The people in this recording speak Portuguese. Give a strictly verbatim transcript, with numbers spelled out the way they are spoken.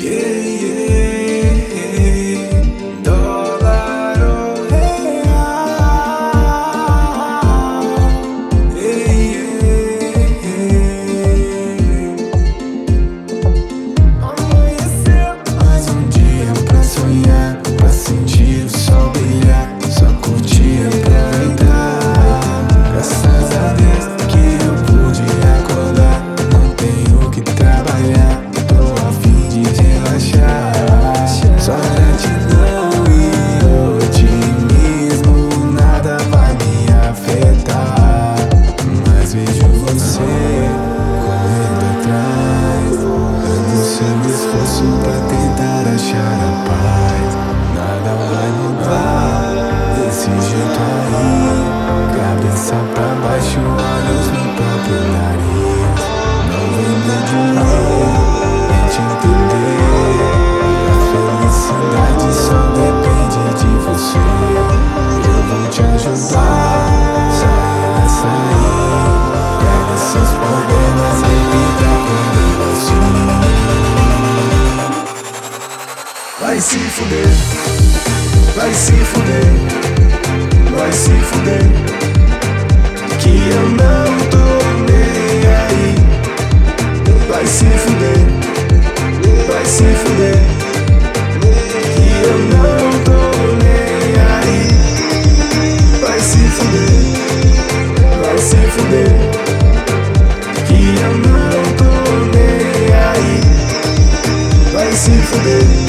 Yeah, yeah, dólar ou real. Yeah, yeah. Amanheceu mais um dia pra sonhar, pra sentir o sol brilhar, só curtir, aproveitar. Graças a Deus que eu pude acordar, não tenho que trabalhar, tô a fim de relaxar. Só gratidão e otimismo, nada vai me afetar. Mas vejo você correndo atrás, dando seu esforço pra tentar achar a paz. Nada vai mudar desse jeito aí, cabeça pra baixo, olhos no próprio nariz. Não vem do dinheiro, tente entender, a felicidade só depende de você. Eu vou te ajudar, saia dessa aí, pega seus problemas e vida comigo assim. Vai se fuder, vai se fuder, vai se fuder, que eu não tô nem aí. Vai se fuder, vai se fuder, que eu não tô nem aí. Vai se fuder, vai se fuder, que eu não tô nem aí. Vai se fuder.